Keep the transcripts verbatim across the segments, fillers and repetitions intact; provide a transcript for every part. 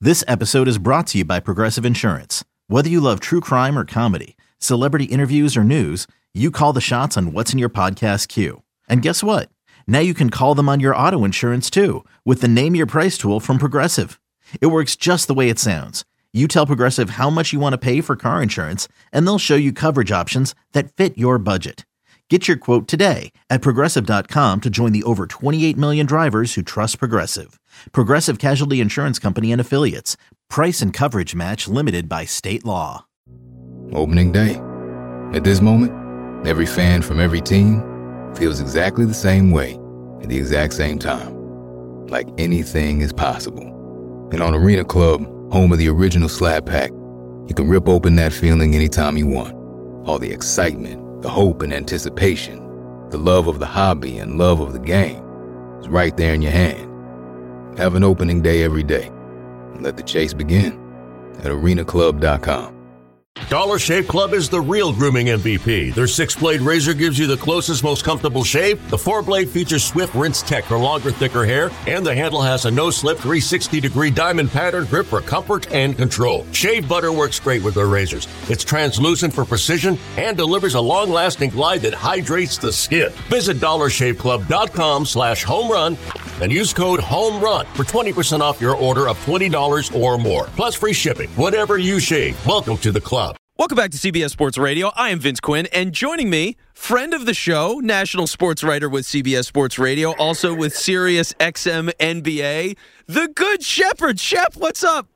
This episode is brought to you by Progressive Insurance. Whether you love true crime or comedy, celebrity interviews or news, you call the shots on what's in your podcast queue. And guess what? Now you can call them on your auto insurance too with the Name Your Price tool from Progressive. It works just the way it sounds. You tell Progressive how much you want to pay for car insurance, and they'll show you coverage options that fit your budget. Get your quote today at Progressive dot com to join the over twenty-eight million drivers who trust Progressive. Progressive Casualty Insurance Company and Affiliates. Price and coverage match limited by state law. Opening day. At this moment, every fan from every team feels exactly the same way at the exact same time. Like anything is possible. And on Arena Club, home of the original Slab Pack, you can rip open that feeling anytime you want. All the excitement, the hope and anticipation, the love of the hobby and love of the game is right there in your hand. Have an opening day every day. And let the chase begin at arena club dot com. Dollar Shave Club is the real grooming M V P. Their six-blade razor gives you the closest, most comfortable shave. The four-blade features Swift Rinse Tech for longer, thicker hair. And the handle has a no-slip three hundred sixty degree diamond pattern grip for comfort and control. Shave butter works great with their razors. It's translucent for precision and delivers a long-lasting glide that hydrates the skin. Visit dollar shave club dot com slash home run and use code HOMERUN for twenty percent off your order of twenty dollars or more. Plus free shipping. Whatever you shave, welcome to the club. Welcome back to C B S Sports Radio. I am Vince Quinn, and joining me, friend of the show, national sports writer with C B S Sports Radio, also with Sirius X M N B A, the Good Shepherd. Shep, what's up?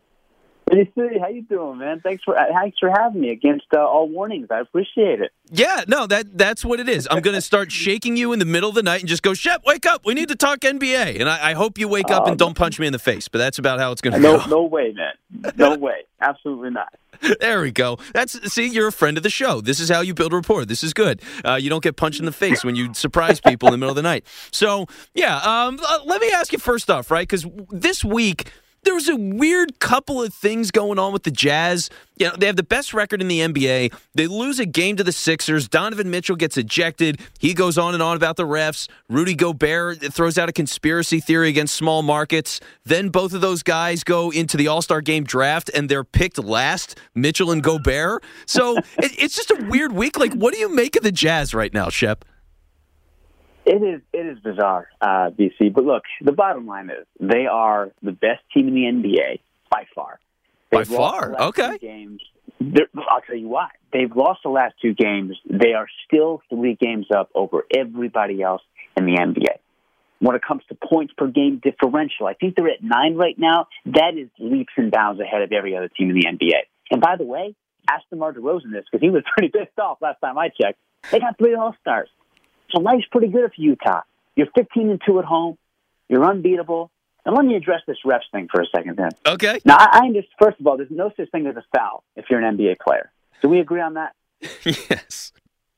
Hey, Steve, how you doing, man? Thanks for thanks for having me against uh, all warnings. I appreciate it. Yeah, no, that that's what it is. I'm going to start shaking you in the middle of the night and just go, Shep, wake up. We need to talk N B A. And I, I hope you wake up um, and don't punch me in the face, but that's about how it's going to no, go. No way, man. No way. Absolutely not. There we go. That's see, you're a friend of the show. This is how you build rapport. This is good. Uh, you don't get punched in the face when you surprise people in the middle of the night. So, yeah, um, uh, let me ask you first off, right? Because this week, there was a weird couple of things going on with the Jazz. You know, they have the best record in the N B A. They lose a game to the Sixers. Donovan Mitchell gets ejected. He goes on and on about the refs. Rudy Gobert throws out a conspiracy theory against small markets. Then both of those guys go into the All-Star Game draft, and they're picked last, Mitchell and Gobert. So it, it's just a weird week. Like, what do you make of the Jazz right now, Shep? It is it is bizarre, uh, B C. But look, the bottom line is they are the best team in the N B A by far. They've by far, okay. Games. I'll tell you why. They've lost the last two games. They are still three games up over everybody else in the N B A. When it comes to points per game differential, I think they're at nine right now. That is leaps and bounds ahead of every other team in the N B A. And by the way, ask DeMar DeRozan this because he was pretty pissed off last time I checked. They got three All-Stars. So life's pretty good for Utah. You're fifteen and two at home. You're unbeatable. And let me address this refs thing for a second then. Okay. Now, I, I understand, first of all, there's no such thing as a foul if you're an N B A player. Do we agree on that? Yes.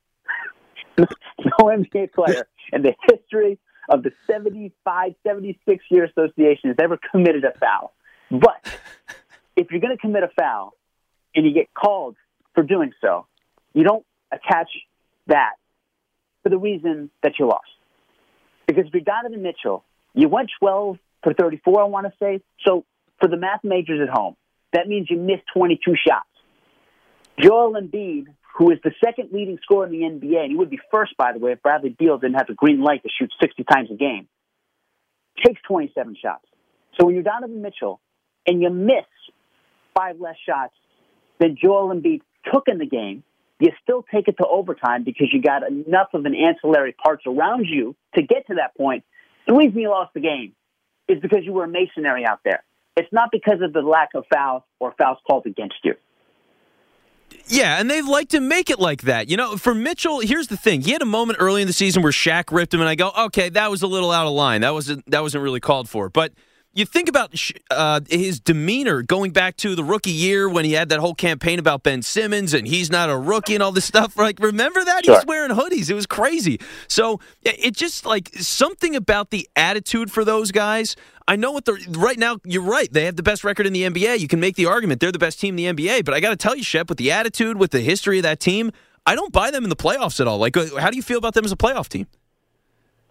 No N B A player in the history of the seventy-five, seventy-six year association has ever committed a foul. But if you're going to commit a foul and you get called for doing so, you don't attach that for the reason that you lost. Because if you're Donovan Mitchell, you went twelve for thirty-four, I want to say. So for the math majors at home, that means you missed twenty-two shots. Joel Embiid, who is the second leading scorer in the N B A, and he would be first, by the way, if Bradley Beal didn't have the green light to shoot sixty times a game, takes twenty-seven shots. So when you're Donovan Mitchell and you miss five less shots than Joel Embiid took in the game, you still take it to overtime because you got enough of an ancillary parts around you to get to that point. The reason you lost the game is because you were a masonry out there. It's not because of the lack of fouls or fouls called against you. Yeah, and they like to make it like that. You know, for Mitchell, here's the thing. He had a moment early in the season where Shaq ripped him, and I go, okay, that was a little out of line. That wasn't, that wasn't really called for. But you think about uh, his demeanor going back to the rookie year when he had that whole campaign about Ben Simmons and he's not a rookie and all this stuff. Like, remember that? Sure. He was wearing hoodies. It was crazy. So it just like something about the attitude for those guys. I know what they're right now. You're right. They have the best record in the N B A. You can make the argument they're the best team in the N B A. But I got to tell you, Shep, with the attitude, with the history of that team, I don't buy them in the playoffs at all. Like, how do you feel about them as a playoff team?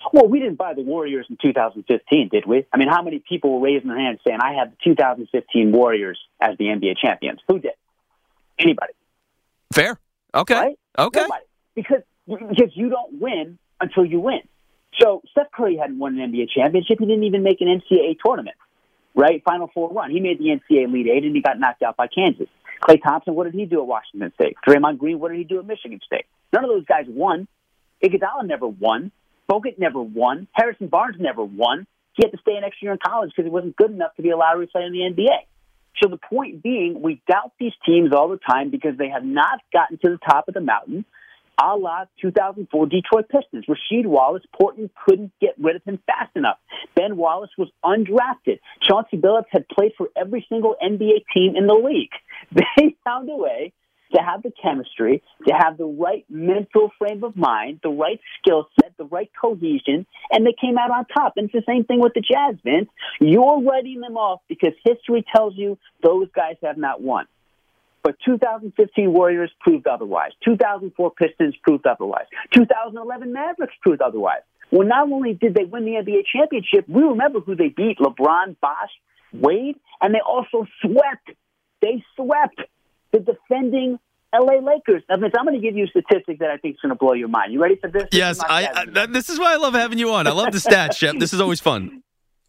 Well, we didn't buy the Warriors in two thousand fifteen, did we? I mean, how many people were raising their hands saying, I have the two thousand fifteen Warriors as the N B A champions? Who did? Anybody. Fair. Okay. Right? Okay. Nobody. Because, because you don't win until you win. So Steph Curry hadn't won an N B A championship. He didn't even make an N C double A tournament, right? Final Four run. He made the N C double A Elite Eight, and he got knocked out by Kansas. Klay Thompson, what did he do at Washington State? Draymond Green, what did he do at Michigan State? None of those guys won. Iguodala never won. Bogut never won. Harrison Barnes never won. He had to stay an extra year in college because he wasn't good enough to be allowed to play in the N B A. So the point being, we doubt these teams all the time because they have not gotten to the top of the mountain, a la two thousand four Detroit Pistons. Rasheed Wallace, Portland couldn't get rid of him fast enough. Ben Wallace was undrafted. Chauncey Billups had played for every single N B A team in the league. They found a way to have the chemistry, to have the right mental frame of mind, the right skill set, the right cohesion, and they came out on top. And it's the same thing with the Jazz, Vince. You're writing them off because history tells you those guys have not won. But two thousand fifteen Warriors proved otherwise. two thousand four Pistons proved otherwise. two thousand eleven Mavericks proved otherwise. Well, not only did they win the N B A championship, we remember who they beat, LeBron, Bosh, Wade, and they also swept. They swept the defending L A Lakers. Now, Vince, I'm going to give you a statistic that I think is going to blow your mind. You ready for this? this yes, I, I that, this is why I love having you on. I love the stats, Shep. This is always fun.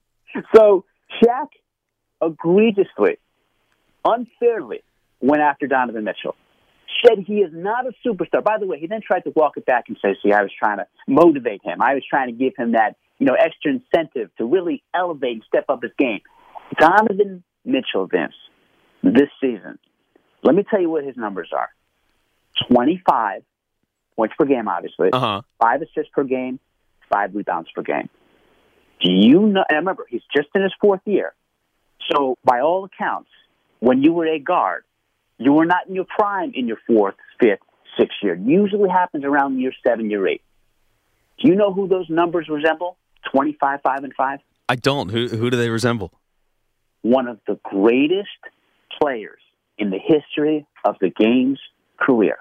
So, Shaq egregiously, unfairly, went after Donovan Mitchell. Said he is not a superstar. By the way, he then tried to walk it back and say, see, I was trying to motivate him. I was trying to give him that, you know, extra incentive to really elevate and step up his game. Donovan Mitchell, Vince, this season, let me tell you what his numbers are. twenty-five points per game, obviously. Uh-huh. Five assists per game, five rebounds per game. Do you know, and remember, he's just in his fourth year. So by all accounts, when you were a guard, you were not in your prime in your fourth, fifth, sixth year. It usually happens around year seven, year eight. Do you know who those numbers resemble? twenty-five, five, and five? I don't. Who, who do they resemble? One of the greatest players in the history of the game's career.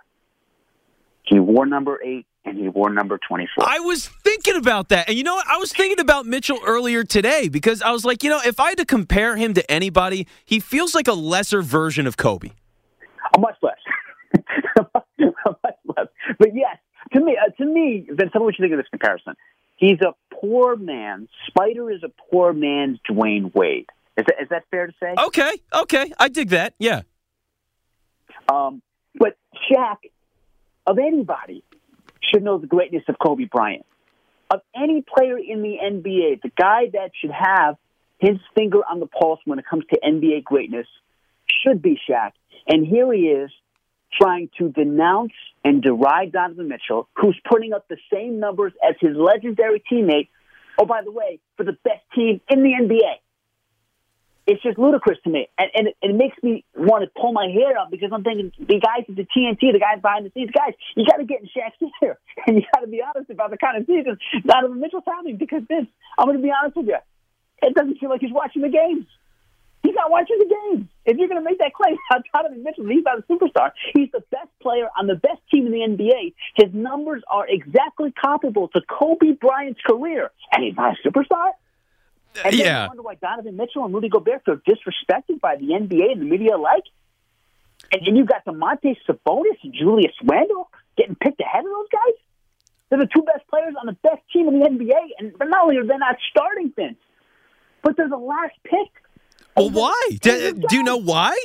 He wore number eight, and he wore number twenty-four. I was thinking about that. And you know what? I was thinking about Mitchell earlier today because I was like, you know, if I had to compare him to anybody, he feels like a lesser version of Kobe. A much less. a much less. But yes, to me, uh, to me, Vince, tell me what you think of this comparison. He's a poor man. Spider is a poor man's Dwayne Wade. Is that, is that fair to say? Okay, okay. I dig that, yeah. Um, but Shaq, of anybody, should know the greatness of Kobe Bryant. Of any player in the N B A, the guy that should have his finger on the pulse when it comes to N B A greatness should be Shaq. And here he is trying to denounce and deride Donovan Mitchell, who's putting up the same numbers as his legendary teammate, oh, by the way, for the best team in the N B A. It's just ludicrous to me. And, and, it, and it makes me want to pull my hair out because I'm thinking the guys at the T N T, the guys behind the scenes, guys, you got to get in Shaq's ear. And you got to be honest about the kind of season Donovan Mitchell's having because, Vince, I'm going to be honest with you, it doesn't feel like he's watching the games. He's not watching the games. If you're going to make that claim about Donovan Mitchell, he's not a superstar. He's the best player on the best team in the N B A. His numbers are exactly comparable to Kobe Bryant's career, and he's not a superstar? And then yeah. you wonder why Donovan Mitchell and Rudy Gobert feel disrespected by the N B A and the media alike? And, and you got Domantas Sabonis and Julius Randle getting picked ahead of those guys? They're the two best players on the best team in the N B A, and not only are they not starting, Vince, but they're the last pick. Well, why? Do, do you know why?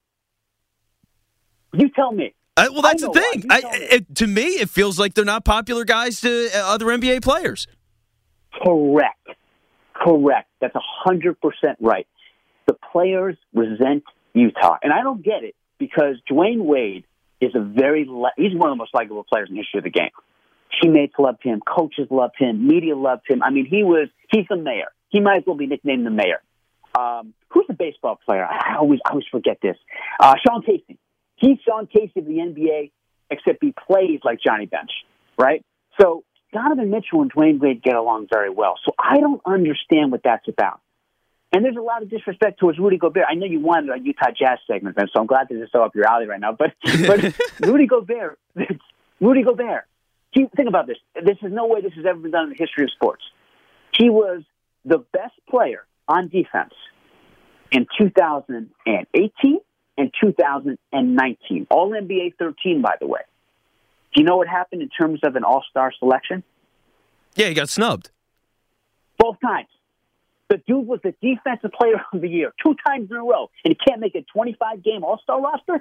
You tell me. Uh, well, that's the why. thing. I, it, to me, it feels like they're not popular guys to uh, other N B A players. Correct. Correct. That's one hundred percent right. The players resent Utah. And I don't get it because Dwayne Wade is a very, li- he's one of the most likable players in the history of the game. Teammates loved him. Coaches loved him. Media loved him. I mean, he was, he's the mayor. He might as well be nicknamed the mayor. Um, who's the baseball player? I always, I always forget this. Uh, Sean Casey. He's Sean Casey of the N B A, except he plays like Johnny Bench, right? So Donovan Mitchell and Dwayne Wade get along very well. So I don't understand what that's about. And there's a lot of disrespect towards Rudy Gobert. I know you wanted a Utah Jazz segment, man, so I'm glad this is so up your alley right now. But but Rudy Gobert, Rudy Gobert, he, think about this. This is no way this has ever been done in the history of sports. He was the best player on defense in two thousand eighteen and two thousand nineteen. All N B A thirteen, by the way. Do you know what happened in terms of an all-star selection? Yeah, he got snubbed. Both times. The dude was the defensive player of the year two times in a row, and he can't make a twenty-five game all-star roster?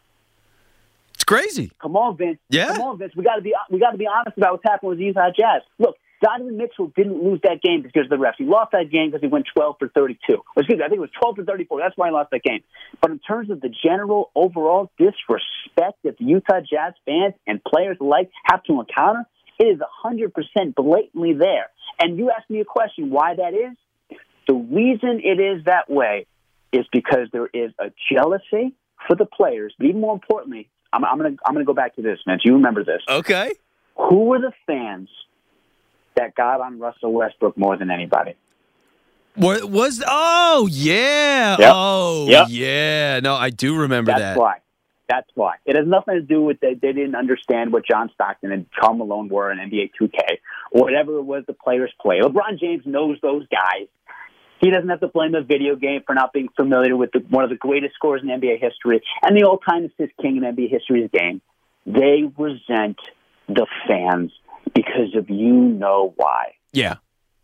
It's crazy. Come on, Vince. Yeah. Come on, Vince. We got to be we got to be honest about what's happening with the Utah Jazz. Look, Donovan Mitchell didn't lose that game because of the refs. He lost that game because he went twelve for thirty-two. Excuse me, I think it was twelve for thirty-four. That's why he lost that game. But in terms of the general overall disrespect that the Utah Jazz fans and players alike have to encounter, it is one hundred percent blatantly there. And you asked me a question, why that is? The reason it is that way is because there is a jealousy for the players, but even more importantly, I'm, I'm going to I'm going to go back to this, Vince. You remember this. Okay. Who were the fans that got on Russell Westbrook more than anybody? What was? Oh yeah. Yep. Oh Yep. yeah. No, I do remember That's that. why. That's why. It has nothing to do with that they didn't understand what John Stockton and Karl Malone were in N B A two K or whatever it was the players play. LeBron James knows those guys. He doesn't have to blame a video game for not being familiar with the, one of the greatest scorers in N B A history and the all-time assist king in N B A history's game. They resent the fans because of you know why. Yeah.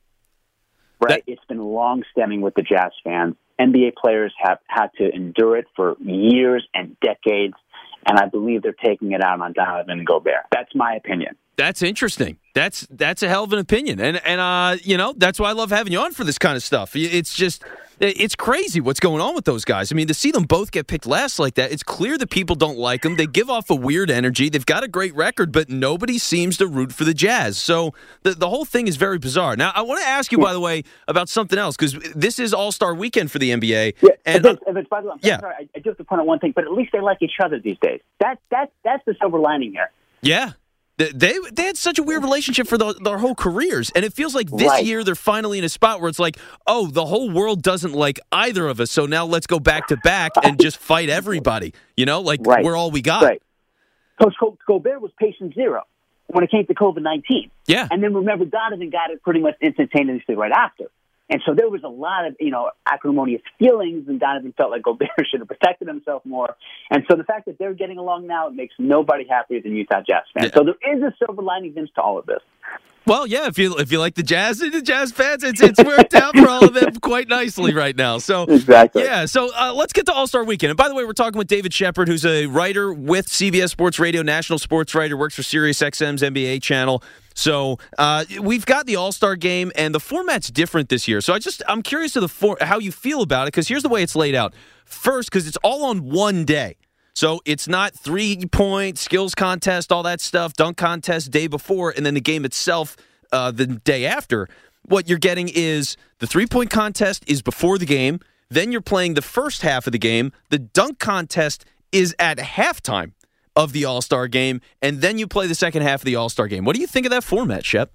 Right? That- It's been long-stemming with the Jazz fans. N B A players have had to endure it for years and decades, and I believe they're taking it out on Donovan and Gobert. That's my opinion. That's interesting. That's that's a hell of an opinion, and and uh, you know that's why I love having you on for this kind of stuff. It's just it's crazy what's going on with those guys. I mean, to see them both get picked last like that, it's clear that people don't like them. They give off a weird energy. They've got a great record, but nobody seems to root for the Jazz. So the the whole thing is very bizarre. Now, I want to ask you, by the way, about something else because this is All Star Weekend for the N B A. Yeah, and if it's, if it's, by the way, I'm yeah. sorry, I, I do have to point out one thing, but at least they like each other these days. That that that's the silver lining here. Yeah. They they had such a weird relationship for the, their whole careers, and it feels like this Right. year they're finally in a spot where it's like, oh, the whole world doesn't like either of us, so now let's go back to back and just fight everybody. You know, like Right. we're all we got. Right. Coach Go- Gobert was patient zero when it came to COVID nineteen. Yeah. And then remember, Donovan got it pretty much instantaneously right after. And so there was a lot of, you know, acrimonious feelings, and Donovan felt like Gobert should have protected himself more. And so the fact that they're getting along now, it makes nobody happier than Utah Jazz fans. Yeah. So there is a silver lining, Vince, to all of this. Well, yeah, if you if you like the Jazz and the Jazz fans, it's it's worked out for all of them quite nicely right now. So Exactly. yeah, so uh, let's get to All Star Weekend. And by the way, we're talking with David Shepard, who's a writer with C B S Sports Radio, national sports writer, works for SiriusXM's N B A channel. So uh, we've got the All Star Game, and the format's different this year. So I just I'm curious to the for, how you feel about it because here's the way it's laid out. First, because it's all on one day. So it's not three-point, skills contest, all that stuff, dunk contest day before, and then the game itself uh, the day after. What you're getting is the three-point contest is before the game. Then you're playing the first half of the game. The dunk contest is at halftime of the All-Star Game, and then you play the second half of the All-Star Game. What do you think of that format, Shep?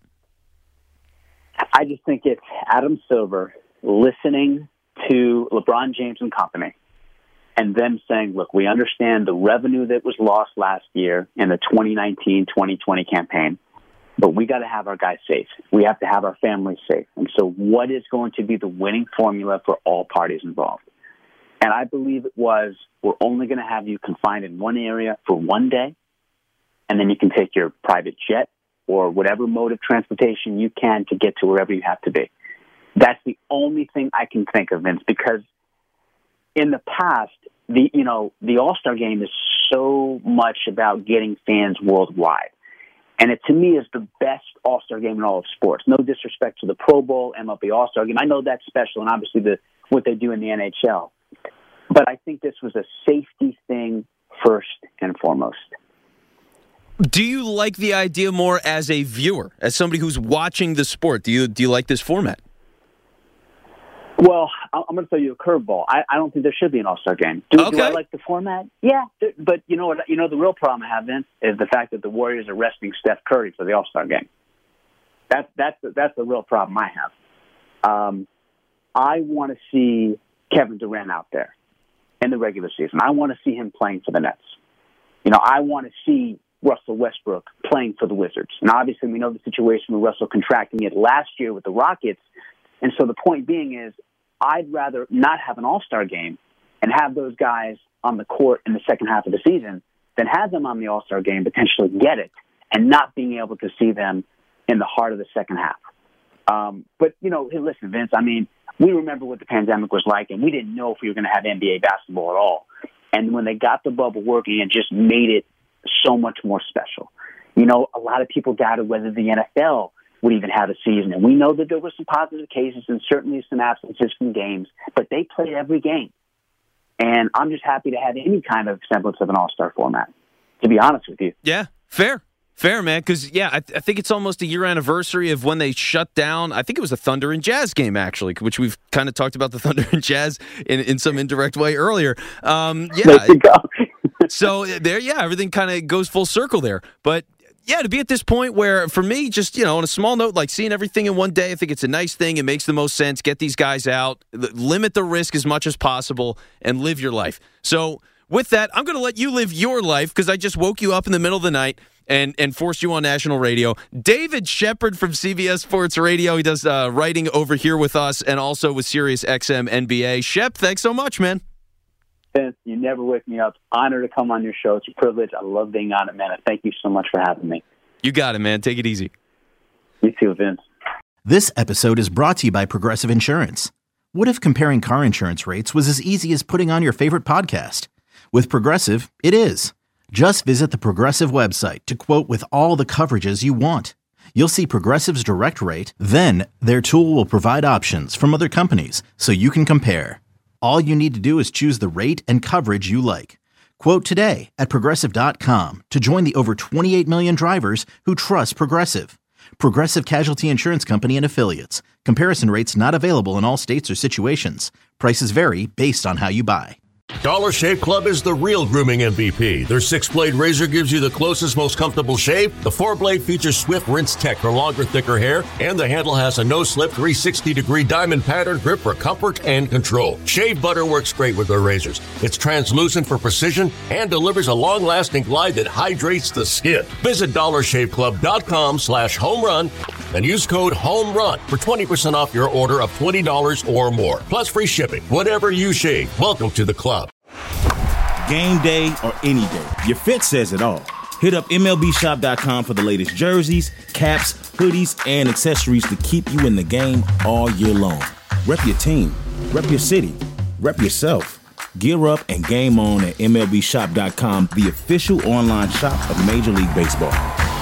I just think it's Adam Silver listening to LeBron James and company and them saying, look, we understand the revenue that was lost last year in the twenty nineteen twenty twenty campaign, but we got to have our guys safe. We have to have our families safe. And so what is going to be the winning formula for all parties involved? And I believe it was, we're only going to have you confined in one area for one day, and then you can take your private jet or whatever mode of transportation you can to get to wherever you have to be. That's the only thing I can think of, Vince, because in the past, the you know, the All-Star Game is so much about getting fans worldwide. And it, to me, is the best All-Star Game in all of sports. No disrespect to the Pro Bowl, M L B All-Star Game. I know that's special, and obviously the what they do in the N H L. But I think this was a safety thing first and foremost. Do you like the idea more as a viewer, as somebody who's watching the sport? Do you do you like this format? Well, I'm going to throw you a curveball. I, I don't think there should be an All-Star Game. Do, Okay. do I like the format? Yeah, but you know what? You know the real problem I have, Vince, is the fact that the Warriors are resting Steph Curry for the All-Star Game. That's that's the, that's the real problem I have. Um, I want to see Kevin Durant out there in the regular season. I want to see him playing for the Nets. You know, I want to see Russell Westbrook playing for the Wizards. And obviously we know the situation with Russell contracting it last year with the Rockets. And so the point being is I'd rather not have an all-star game and have those guys on the court in the second half of the season than have them on the all-star game, potentially get it, and not being able to see them in the heart of the second half. Um, but, you know, hey, listen, Vince, I mean, we remember what the pandemic was like, and we didn't know if we were going to have N B A basketball at all. And when they got the bubble working, it just made it so much more special. You know, a lot of people doubted whether the N F L would even have a season. And we know that there were some positive cases and certainly some absences from games, but they played every game. And I'm just happy to have any kind of semblance of an all-star format, to be honest with you. Yeah, fair. Fair, man, because, yeah, I, th- I think it's almost a year anniversary of when they shut down, I think it was a Thunder and Jazz game, actually, which we've kind of talked about the Thunder and Jazz in, in some indirect way earlier. Um, yeah. There you go. So, there, yeah, everything kind of goes full circle there. But, yeah, to be at this point where, for me, just, you know, on a small note, like seeing everything in one day, I think it's a nice thing. It makes the most sense. Get these guys out, limit the risk as much as possible, and live your life. So, with that, I'm going to let you live your life because I just woke you up in the middle of the night and and forced you on national radio. David Shepard from C B S Sports Radio. He does uh, writing over here with us and also with Sirius X M N B A. Shep, thanks so much, man. Vince, you never wake me up. Honor to come on your show. It's a privilege. I love being on it, man. Thank you so much for having me. You got it, man. Take it easy. You too, Vince. This episode is brought to you by Progressive Insurance. What if comparing car insurance rates was as easy as putting on your favorite podcast? With Progressive, it is. Just visit the Progressive website to quote with all the coverages you want. You'll see Progressive's direct rate, then their tool will provide options from other companies so you can compare. All you need to do is choose the rate and coverage you like. Quote today at Progressive dot com to join the over twenty-eight million drivers who trust Progressive. Progressive Casualty Insurance Company and Affiliates. Comparison rates not available in all states or situations. Prices vary based on how you buy. Dollar Shave Club is the real grooming M V P. Their six-blade razor gives you the closest, most comfortable shave. The four-blade features Swift Rinse Tech for longer, thicker hair. And the handle has a no-slip three sixty degree diamond pattern grip for comfort and control. Shave butter works great with their razors. It's translucent for precision and delivers a long-lasting glide that hydrates the skin. Visit dollar shave club dot com slash home run and use code HOMERUN for twenty percent off your order of twenty dollars or more. Plus free shipping. Whatever you shave, welcome to the club. Game day or any day, your fit says it all. Hit up M L B shop dot com for the latest jerseys, caps, hoodies, and accessories to keep you in the game all year long. Rep your team, rep your city, rep yourself. Gear up and game on at M L B shop dot com, the official online shop of Major League Baseball.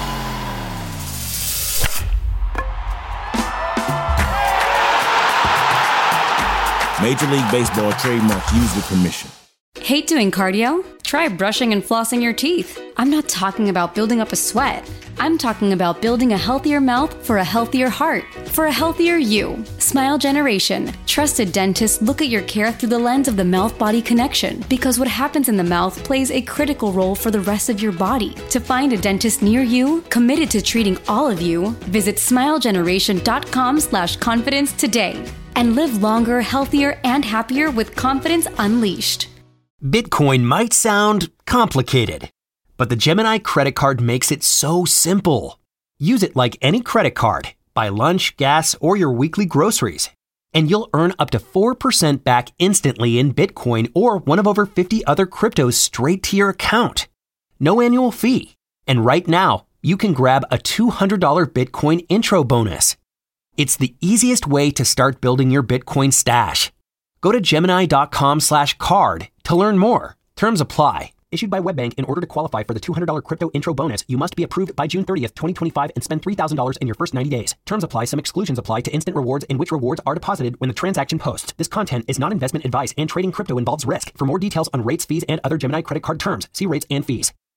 Major League Baseball trademark used with permission. Hate doing cardio? Try brushing and flossing your teeth. I'm not talking about building up a sweat. I'm talking about building a healthier mouth for a healthier heart, for a healthier you. Smile Generation. Trusted dentists look at your care through the lens of the mouth-body connection because what happens in the mouth plays a critical role for the rest of your body. To find a dentist near you, committed to treating all of you, visit smile generation dot com slash confidence today and live longer, healthier, and happier with confidence unleashed. Bitcoin might sound complicated, but the Gemini credit card makes it so simple. Use it like any credit card. Buy lunch, gas, or your weekly groceries, and you'll earn up to four percent back instantly in Bitcoin or one of over fifty other cryptos straight to your account. No annual fee. And right now, you can grab a two hundred dollars Bitcoin intro bonus. It's the easiest way to start building your Bitcoin stash. Go to Gemini dot com slash card to learn more. Terms apply. Issued by WebBank. In order to qualify for the two hundred dollars crypto intro bonus, you must be approved by June thirtieth, twenty twenty-five and spend three thousand dollars in your first ninety days. Terms apply. Some exclusions apply to instant rewards in which rewards are deposited when the transaction posts. This content is not investment advice and trading crypto involves risk. For more details on rates, fees, and other Gemini credit card terms, see rates and fees.